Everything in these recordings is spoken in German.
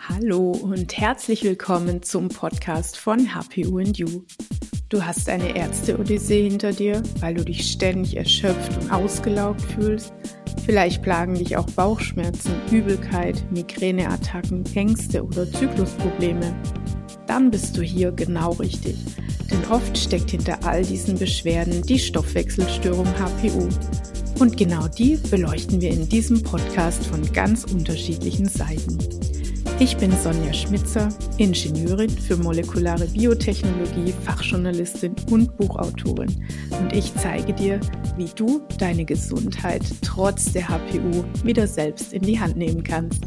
Hallo und herzlich willkommen zum Podcast von HPU&You. Du hast eine Ärzte-Odyssee hinter dir, weil du dich ständig erschöpft und ausgelaugt fühlst. Vielleicht plagen dich auch Bauchschmerzen, Übelkeit, Migräneattacken, Ängste oder Zyklusprobleme. Dann bist du hier genau richtig. Denn oft steckt hinter all diesen Beschwerden die Stoffwechselstörung HPU. Und genau die beleuchten wir in diesem Podcast von ganz unterschiedlichen Seiten. Ich bin Sonja Schmitzer, Ingenieurin für molekulare Biotechnologie, Fachjournalistin und Buchautorin. Und ich zeige dir, wie du deine Gesundheit trotz der HPU wieder selbst in die Hand nehmen kannst.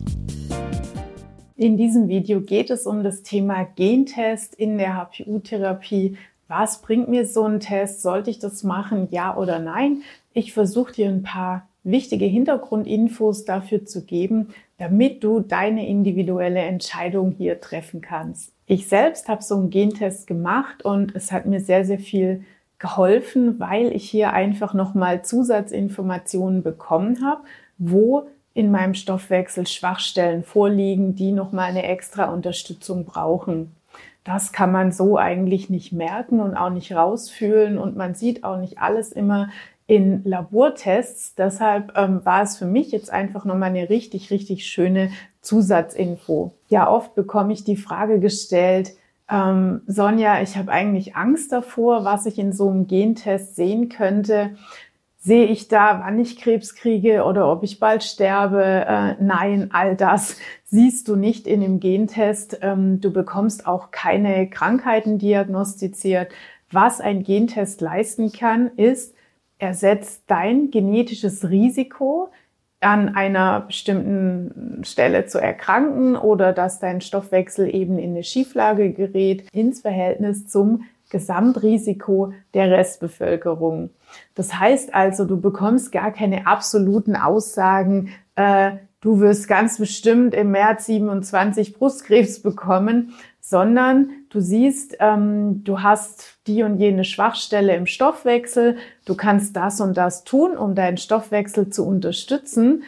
In diesem Video geht es um das Thema Gentest in der HPU-Therapie. Was bringt mir so ein Test? Sollte ich das machen, ja oder nein? Ich versuche dir ein paar wichtige Hintergrundinfos dafür zu geben, damit du deine individuelle Entscheidung hier treffen kannst. Ich selbst habe so einen Gentest gemacht und es hat mir sehr, sehr viel geholfen, weil ich hier einfach nochmal Zusatzinformationen bekommen habe, wo in meinem Stoffwechsel Schwachstellen vorliegen, die nochmal eine extra Unterstützung brauchen. Das kann man so eigentlich nicht merken und auch nicht rausfühlen und man sieht auch nicht alles immer in Labortests. Deshalb war es für mich jetzt einfach nochmal eine richtig, richtig schöne Zusatzinfo. Ja, oft bekomme ich die Frage gestellt, Sonja, ich habe eigentlich Angst davor, was ich in so einem Gentest sehen könnte. Sehe ich da, wann ich Krebs kriege oder ob ich bald sterbe? Nein, all das siehst du nicht in dem Gentest. Du bekommst auch keine Krankheiten diagnostiziert. Was ein Gentest leisten kann, ist, er setzt dein genetisches Risiko, an einer bestimmten Stelle zu erkranken oder dass dein Stoffwechsel eben in eine Schieflage gerät, ins Verhältnis zum Gesamtrisiko der Restbevölkerung. Das heißt also, du bekommst gar keine absoluten Aussagen, du wirst ganz bestimmt im März 27 Brustkrebs bekommen, sondern du siehst, du hast die und jene Schwachstelle im Stoffwechsel, du kannst das und das tun, um deinen Stoffwechsel zu unterstützen.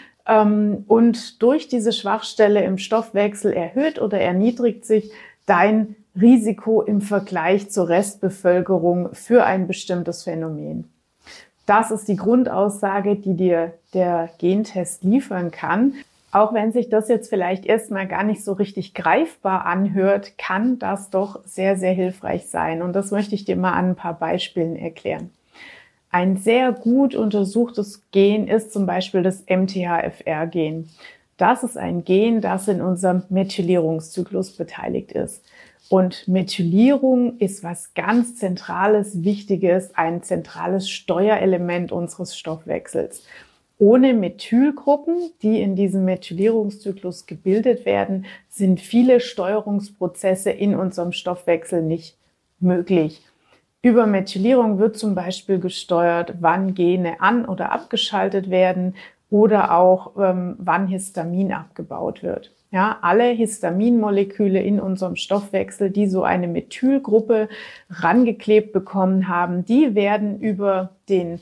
Und durch diese Schwachstelle im Stoffwechsel erhöht oder erniedrigt sich dein Risiko im Vergleich zur Restbevölkerung für ein bestimmtes Phänomen. Das ist die Grundaussage, die dir der Gentest liefern kann. Auch wenn sich das jetzt vielleicht erstmal gar nicht so richtig greifbar anhört, kann das doch sehr, sehr hilfreich sein. Und das möchte ich dir mal an ein paar Beispielen erklären. Ein sehr gut untersuchtes Gen ist zum Beispiel das MTHFR-Gen. Das ist ein Gen, das in unserem Methylierungszyklus beteiligt ist. Und Methylierung ist was ganz Zentrales, Wichtiges, ein zentrales Steuerelement unseres Stoffwechsels. Ohne Methylgruppen, die in diesem Methylierungszyklus gebildet werden, sind viele Steuerungsprozesse in unserem Stoffwechsel nicht möglich. Über Methylierung wird zum Beispiel gesteuert, wann Gene an- oder abgeschaltet werden oder auch wann Histamin abgebaut wird. Ja, alle Histaminmoleküle in unserem Stoffwechsel, die so eine Methylgruppe rangeklebt bekommen haben, die werden über den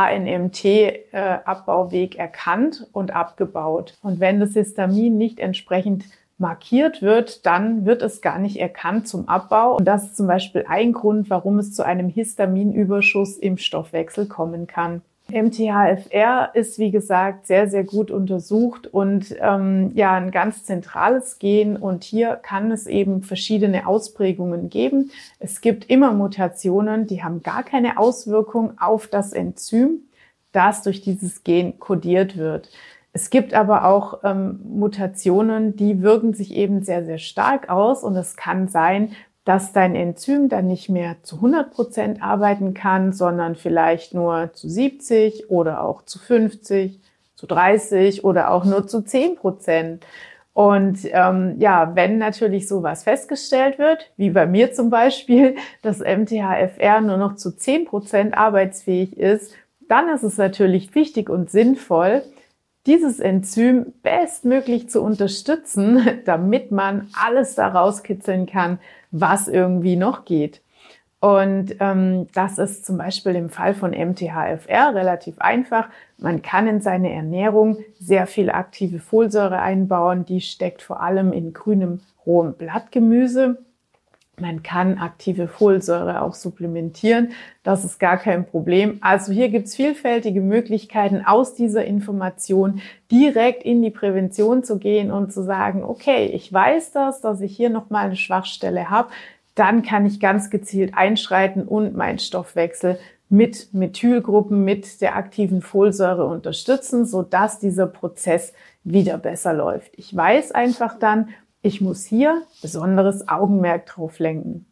HNMT-Abbauweg erkannt und abgebaut. Und wenn das Histamin nicht entsprechend markiert wird, dann wird es gar nicht erkannt zum Abbau. Und das ist zum Beispiel ein Grund, warum es zu einem Histaminüberschuss im Stoffwechsel kommen kann. MTHFR ist, wie gesagt, sehr, sehr gut untersucht und ein ganz zentrales Gen. Und hier kann es eben verschiedene Ausprägungen geben. Es gibt immer Mutationen, die haben gar keine Auswirkung auf das Enzym, das durch dieses Gen kodiert wird. Es gibt aber auch Mutationen, die wirken sich eben sehr, sehr stark aus. Und es kann sein, dass dein Enzym dann nicht mehr zu 100% arbeiten kann, sondern vielleicht nur zu 70 oder auch zu 50, zu 30 oder auch nur zu 10%. Und wenn natürlich sowas festgestellt wird, wie bei mir zum Beispiel, dass MTHFR nur noch zu 10% arbeitsfähig ist, dann ist es natürlich wichtig und sinnvoll, dieses Enzym bestmöglich zu unterstützen, damit man alles da rauskitzeln kann, was irgendwie noch geht. Und das ist zum Beispiel im Fall von MTHFR relativ einfach. Man kann in seine Ernährung sehr viel aktive Folsäure einbauen. Die steckt vor allem in grünem, rohem Blattgemüse. Man kann aktive Folsäure auch supplementieren. Das ist gar kein Problem. Also hier gibt's vielfältige Möglichkeiten, aus dieser Information direkt in die Prävention zu gehen und zu sagen, okay, ich weiß das, dass ich hier nochmal eine Schwachstelle habe. Dann kann ich ganz gezielt einschreiten und meinen Stoffwechsel mit Methylgruppen, mit der aktiven Folsäure unterstützen, sodass dieser Prozess wieder besser läuft. Ich weiß einfach dann, ich muss hier besonderes Augenmerk drauf lenken.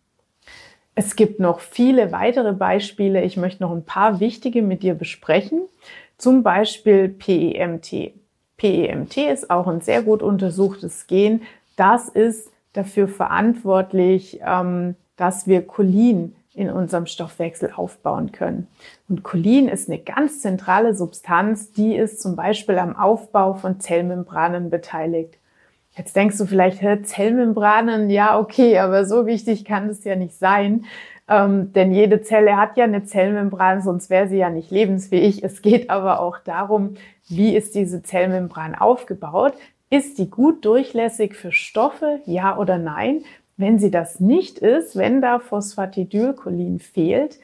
Es gibt noch viele weitere Beispiele. Ich möchte noch ein paar wichtige mit dir besprechen. Zum Beispiel PEMT. PEMT ist auch ein sehr gut untersuchtes Gen. Das ist dafür verantwortlich, dass wir Cholin in unserem Stoffwechsel aufbauen können. Und Cholin ist eine ganz zentrale Substanz, die ist zum Beispiel am Aufbau von Zellmembranen beteiligt. Jetzt denkst du vielleicht, Zellmembranen, ja okay, aber so wichtig kann es ja nicht sein, denn jede Zelle hat ja eine Zellmembran, sonst wäre sie ja nicht lebensfähig. Es geht aber auch darum, wie ist diese Zellmembran aufgebaut? Ist die gut durchlässig für Stoffe, ja oder nein? Wenn sie das nicht ist, wenn da Phosphatidylcholin fehlt,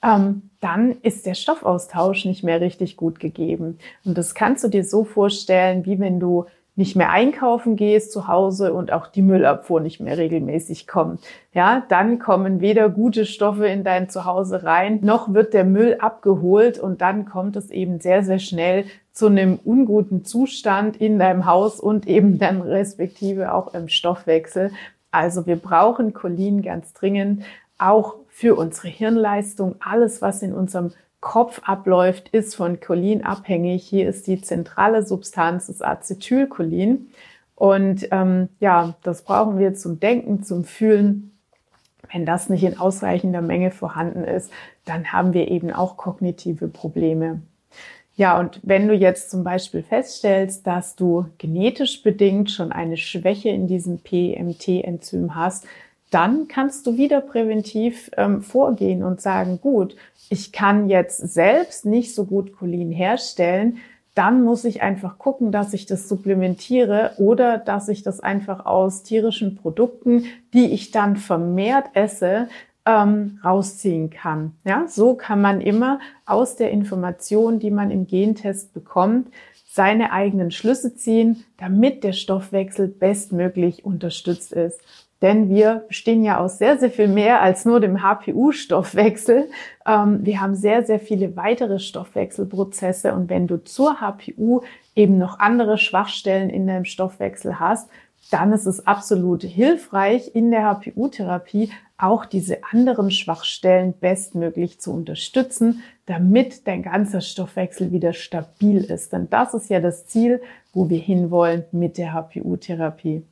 dann ist der Stoffaustausch nicht mehr richtig gut gegeben. Und das kannst du dir so vorstellen, wie wenn du nicht mehr einkaufen gehst zu Hause und auch die Müllabfuhr nicht mehr regelmäßig kommt. Ja, dann kommen weder gute Stoffe in dein Zuhause rein, noch wird der Müll abgeholt und dann kommt es eben sehr, sehr schnell zu einem unguten Zustand in deinem Haus und eben dann respektive auch im Stoffwechsel. Also wir brauchen Cholin ganz dringend, auch für unsere Hirnleistung. Alles, was in unserem Kopf abläuft, ist von Cholin abhängig. Hier ist die zentrale Substanz, das Acetylcholin. Und das brauchen wir zum Denken, zum Fühlen. Wenn das nicht in ausreichender Menge vorhanden ist, dann haben wir eben auch kognitive Probleme. Ja, und wenn du jetzt zum Beispiel feststellst, dass du genetisch bedingt schon eine Schwäche in diesem PEMT-Enzym hast, dann kannst du wieder präventiv vorgehen und sagen, gut, ich kann jetzt selbst nicht so gut Cholin herstellen, dann muss ich einfach gucken, dass ich das supplementiere oder dass ich das einfach aus tierischen Produkten, die ich dann vermehrt esse, rausziehen kann. Ja, so kann man immer aus der Information, die man im Gentest bekommt, seine eigenen Schlüsse ziehen, damit der Stoffwechsel bestmöglich unterstützt ist. Denn wir bestehen ja aus sehr, sehr viel mehr als nur dem HPU-Stoffwechsel. Wir haben sehr, sehr viele weitere Stoffwechselprozesse. Und wenn du zur HPU eben noch andere Schwachstellen in deinem Stoffwechsel hast, dann ist es absolut hilfreich, in der HPU-Therapie auch diese anderen Schwachstellen bestmöglich zu unterstützen, damit dein ganzer Stoffwechsel wieder stabil ist. Denn das ist ja das Ziel, wo wir hinwollen mit der HPU-Therapie.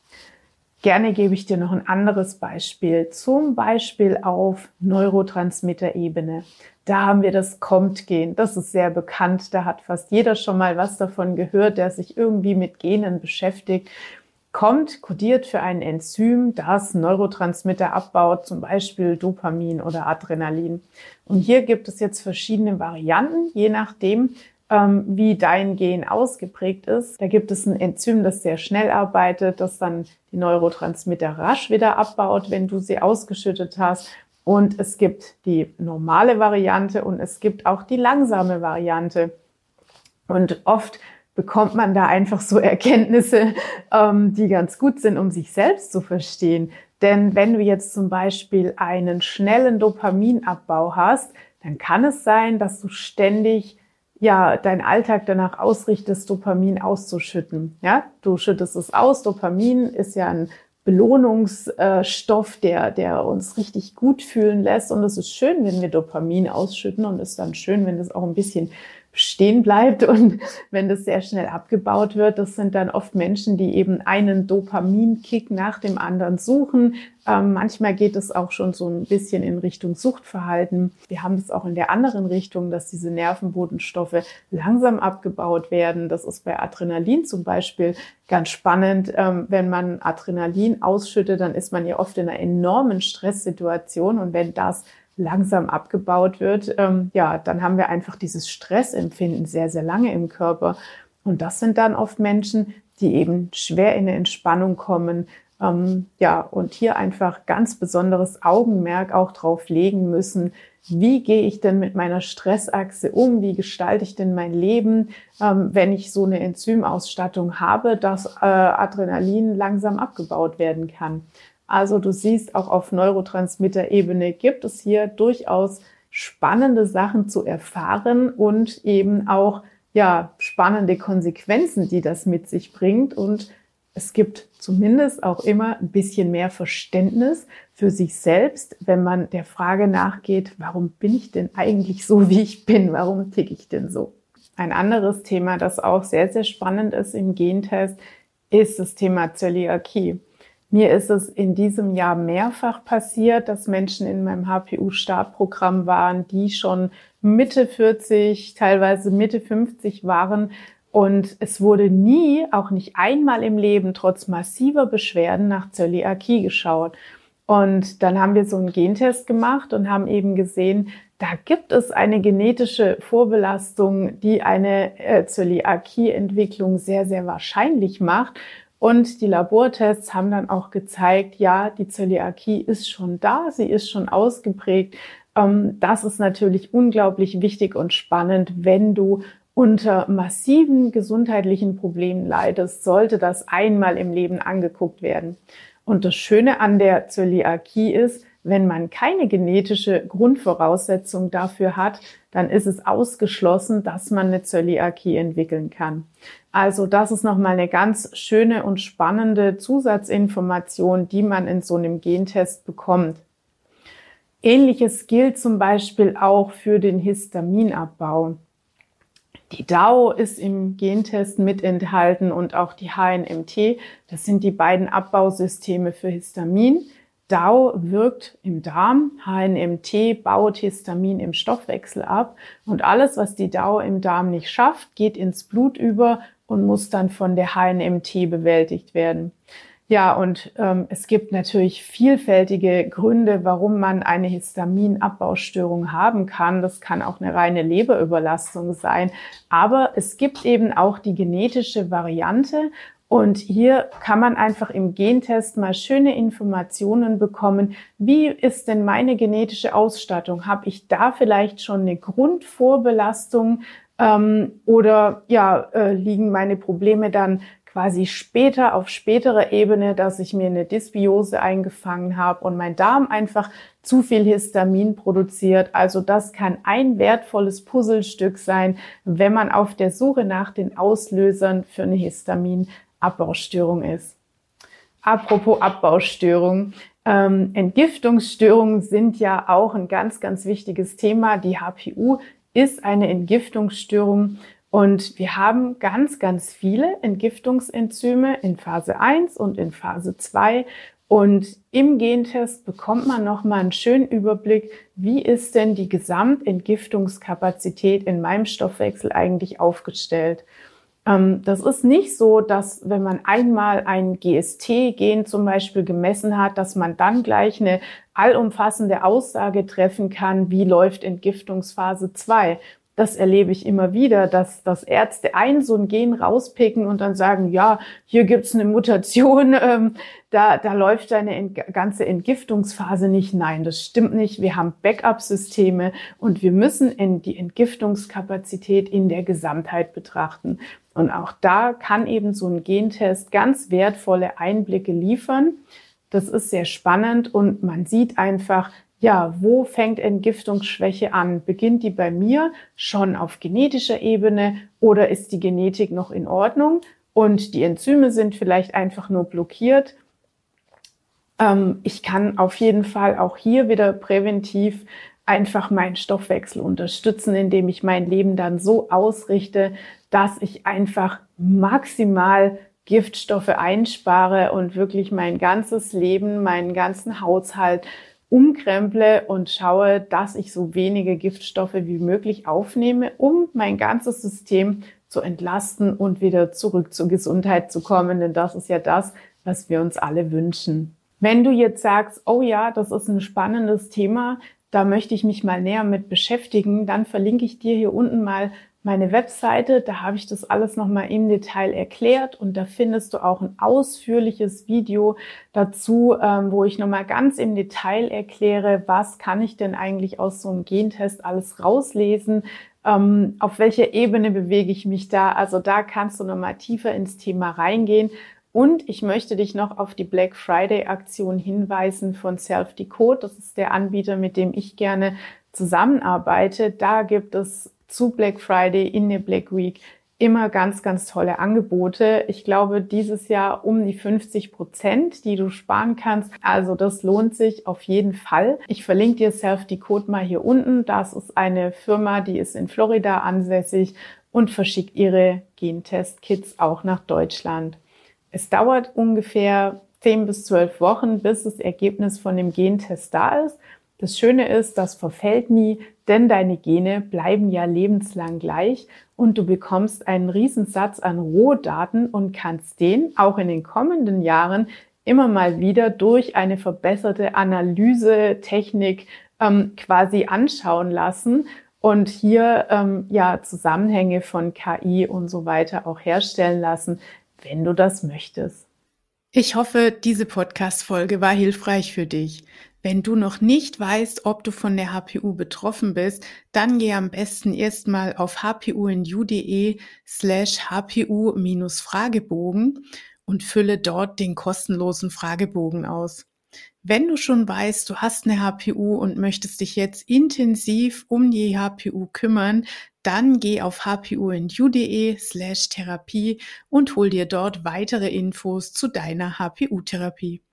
Gerne gebe ich dir noch ein anderes Beispiel, zum Beispiel auf Neurotransmitter-Ebene. Da haben wir das COMT-Gen, das ist sehr bekannt, da hat fast jeder schon mal was davon gehört, der sich irgendwie mit Genen beschäftigt. COMT kodiert für ein Enzym, das Neurotransmitter abbaut, zum Beispiel Dopamin oder Adrenalin. Und hier gibt es jetzt verschiedene Varianten, je nachdem, wie dein Gen ausgeprägt ist. Da gibt es ein Enzym, das sehr schnell arbeitet, das dann die Neurotransmitter rasch wieder abbaut, wenn du sie ausgeschüttet hast. Und es gibt die normale Variante und es gibt auch die langsame Variante. Und oft bekommt man da einfach so Erkenntnisse, die ganz gut sind, um sich selbst zu verstehen. Denn wenn du jetzt zum Beispiel einen schnellen Dopaminabbau hast, dann kann es sein, dass du ständig deinen Alltag danach ausrichtest, Dopamin auszuschütten. Ja, du schüttest es aus. Dopamin ist ja ein Belohnungsstoff, der uns richtig gut fühlen lässt. Und es ist schön, wenn wir Dopamin ausschütten und es ist dann schön, wenn das auch ein bisschen stehen bleibt und wenn das sehr schnell abgebaut wird. Das sind dann oft Menschen, die eben einen Dopaminkick nach dem anderen suchen. Manchmal geht es auch schon so ein bisschen in Richtung Suchtverhalten. Wir haben das auch in der anderen Richtung, dass diese Nervenbotenstoffe langsam abgebaut werden. Das ist bei Adrenalin zum Beispiel ganz spannend. Wenn man Adrenalin ausschüttet, dann ist man ja oft in einer enormen Stresssituation und wenn das langsam abgebaut wird, dann haben wir einfach dieses Stressempfinden sehr, sehr lange im Körper. Und das sind dann oft Menschen, die eben schwer in eine Entspannung kommen, und hier einfach ganz besonderes Augenmerk auch drauf legen müssen, wie gehe ich denn mit meiner Stressachse um, wie gestalte ich denn mein Leben, wenn ich so eine Enzymausstattung habe, dass Adrenalin langsam abgebaut werden kann. Also du siehst, auch auf Neurotransmitter-Ebene gibt es hier durchaus spannende Sachen zu erfahren und eben auch spannende Konsequenzen, die das mit sich bringt. Und es gibt zumindest auch immer ein bisschen mehr Verständnis für sich selbst, wenn man der Frage nachgeht, warum bin ich denn eigentlich so, wie ich bin? Warum ticke ich denn so? Ein anderes Thema, das auch sehr, sehr spannend ist im Gentest, ist das Thema Zöliakie. Mir ist es in diesem Jahr mehrfach passiert, dass Menschen in meinem HPU-Startprogramm waren, die schon Mitte 40, teilweise Mitte 50 waren. Und es wurde nie, auch nicht einmal im Leben, trotz massiver Beschwerden nach Zöliakie geschaut. Und dann haben wir so einen Gentest gemacht und haben eben gesehen, da gibt es eine genetische Vorbelastung, die eine Zöliakie-Entwicklung sehr, sehr wahrscheinlich macht. Und die Labortests haben dann auch gezeigt, ja, die Zöliakie ist schon da, sie ist schon ausgeprägt. Das ist natürlich unglaublich wichtig und spannend, wenn du unter massiven gesundheitlichen Problemen leidest, sollte das einmal im Leben angeguckt werden. Und das Schöne an der Zöliakie ist, wenn man keine genetische Grundvoraussetzung dafür hat, dann ist es ausgeschlossen, dass man eine Zöliakie entwickeln kann. Also das ist nochmal eine ganz schöne und spannende Zusatzinformation, die man in so einem Gentest bekommt. Ähnliches gilt zum Beispiel auch für den Histaminabbau. Die DAO ist im Gentest mit enthalten und auch die HNMT. Das sind die beiden Abbausysteme für Histamin. DAO wirkt im Darm, HNMT baut Histamin im Stoffwechsel ab. Und alles, was die DAO im Darm nicht schafft, geht ins Blut über und muss dann von der HNMT bewältigt werden. Ja, und es gibt natürlich vielfältige Gründe, warum man eine Histaminabbaustörung haben kann. Das kann auch eine reine Leberüberlastung sein. Aber es gibt eben auch die genetische Variante. Und hier kann man einfach im Gentest mal schöne Informationen bekommen. Wie ist denn meine genetische Ausstattung? Habe ich da vielleicht schon eine Grundvorbelastung oder liegen meine Probleme dann quasi später auf späterer Ebene, dass ich mir eine Dysbiose eingefangen habe und mein Darm einfach zu viel Histamin produziert. Also das kann ein wertvolles Puzzlestück sein, wenn man auf der Suche nach den Auslösern für eine Histaminabbaustörung ist. Apropos Abbaustörung. Entgiftungsstörungen sind ja auch ein ganz, ganz wichtiges Thema. Die HPU ist eine Entgiftungsstörung. Und wir haben ganz, ganz viele Entgiftungsenzyme in Phase 1 und in Phase 2. Und im Gentest bekommt man nochmal einen schönen Überblick, wie ist denn die Gesamtentgiftungskapazität in meinem Stoffwechsel eigentlich aufgestellt. Das ist nicht so, dass wenn man einmal ein GST-Gen zum Beispiel gemessen hat, dass man dann gleich eine allumfassende Aussage treffen kann, wie läuft Entgiftungsphase 2. Das erlebe ich immer wieder, dass Ärzte so ein Gen rauspicken und dann sagen, ja, hier gibt's eine Mutation, da läuft deine ganze Entgiftungsphase nicht. Nein, das stimmt nicht. Wir haben Backup-Systeme und wir müssen die Entgiftungskapazität in der Gesamtheit betrachten. Und auch da kann eben so ein Gentest ganz wertvolle Einblicke liefern. Das ist sehr spannend und man sieht einfach, ja, wo fängt Entgiftungsschwäche an? Beginnt die bei mir schon auf genetischer Ebene oder ist die Genetik noch in Ordnung und die Enzyme sind vielleicht einfach nur blockiert? Ich kann auf jeden Fall auch hier wieder präventiv einfach meinen Stoffwechsel unterstützen, indem ich mein Leben dann so ausrichte, dass ich einfach maximal Giftstoffe einspare und wirklich mein ganzes Leben, meinen ganzen Haushalt umkremple und schaue, dass ich so wenige Giftstoffe wie möglich aufnehme, um mein ganzes System zu entlasten und wieder zurück zur Gesundheit zu kommen. Denn das ist ja das, was wir uns alle wünschen. Wenn du jetzt sagst, oh ja, das ist ein spannendes Thema, da möchte ich mich mal näher mit beschäftigen, dann verlinke ich dir hier unten mal meine Webseite, da habe ich das alles nochmal im Detail erklärt und da findest du auch ein ausführliches Video dazu, wo ich nochmal ganz im Detail erkläre, was kann ich denn eigentlich aus so einem Gentest alles rauslesen, auf welcher Ebene bewege ich mich da, also da kannst du nochmal tiefer ins Thema reingehen. Und ich möchte dich noch auf die Black Friday Aktion hinweisen von Self-Decode. Das ist der Anbieter, mit dem ich gerne zusammenarbeite. Da gibt es zu Black Friday in der Black Week immer ganz, ganz tolle Angebote. Ich glaube, dieses Jahr um die 50%, die du sparen kannst. Also das lohnt sich auf jeden Fall. Ich verlinke dir Self-Decode mal hier unten. Das ist eine Firma, die ist in Florida ansässig und verschickt ihre Gentest-Kits auch nach Deutschland. Es dauert ungefähr 10 bis 12 Wochen, bis das Ergebnis von dem Gentest da ist. Das Schöne ist, das verfällt nie, denn deine Gene bleiben ja lebenslang gleich und du bekommst einen Riesensatz an Rohdaten und kannst den auch in den kommenden Jahren immer mal wieder durch eine verbesserte Analysetechnik quasi anschauen lassen und hier Zusammenhänge von KI und so weiter auch herstellen lassen, wenn du das möchtest. Ich hoffe, diese Podcast-Folge war hilfreich für dich. Wenn du noch nicht weißt, ob du von der HPU betroffen bist, dann geh am besten erstmal auf hpuindu.de/hpu-Fragebogen und fülle dort den kostenlosen Fragebogen aus. Wenn du schon weißt, du hast eine HPU und möchtest dich jetzt intensiv um die HPU kümmern, dann geh auf hpuindu.de/Therapie und hol dir dort weitere Infos zu deiner HPU-Therapie.